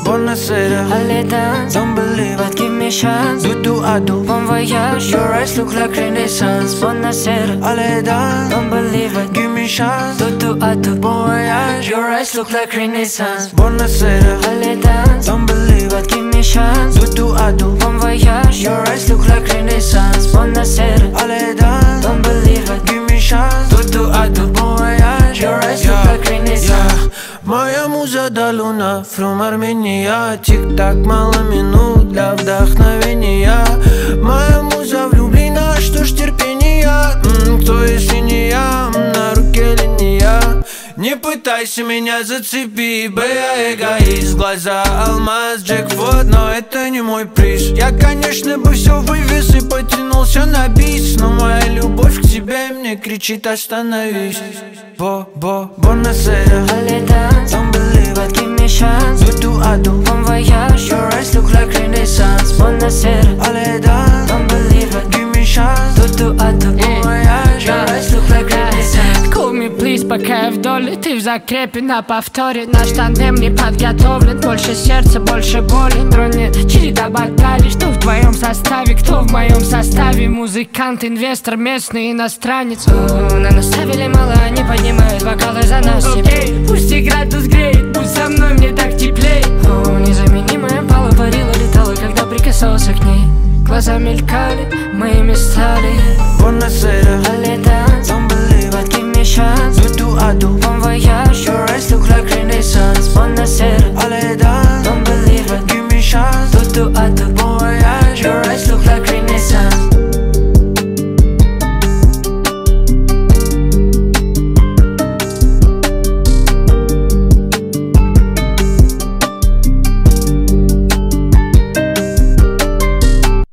Buonasera, allez dance, don't believe but give me chance. do I do? Bon voyage, your eyes look like Renaissance. Buonasera, Allez dance, don't believe it. give me chance. Do I do? Bon voyage, Your eyes look like Renaissance. buonasera, Allez dance, don't believe but give me chance. do I do? Bon voyage, your eyes look like Renaissance. Buonasera, Allez dance, don't believe it. give me chance. Do I do? Bon voyage, Your eyes look like Renaissance. Моя муза до луна, from Армения. Тик-так, мало минут для вдохновения. Моя муза влюблена, что ж терпения. Кто если не я, на руке линия. Не пытайся меня зацепить, б, я эгоист. Глаза алмаз, джекпот, но это не мой приз. Я, конечно, бы все вывез и потянулся на бис, но моя любовь к тебе мне кричит остановись. Buonasera, Allez dance, don't believe but give me chance. do I do? Bon voyage, your eyes look like Renaissance. Buonasera, Allez dance, don't believe it. give me chance. Do I do? Bon voyage, Your eyes look like Renaissance. Call me please, пока я в доле. Ты в закрепе на повторе. Наш тандем не подготовлен. Больше сердца, больше боли. Тронет череда баталий. Что в твоем составе, кто в моем составе? Музыкант, инвестор, местный иностранец. На нас ставили мало, они поднимают бокалы за нас. Окей, пусть и градус греет, будь со мной, мне так теплей. Незаменимая пала, парила, летала, когда прикасался к ней. Глаза мелькали, моими стали. buonasera, Allez dance,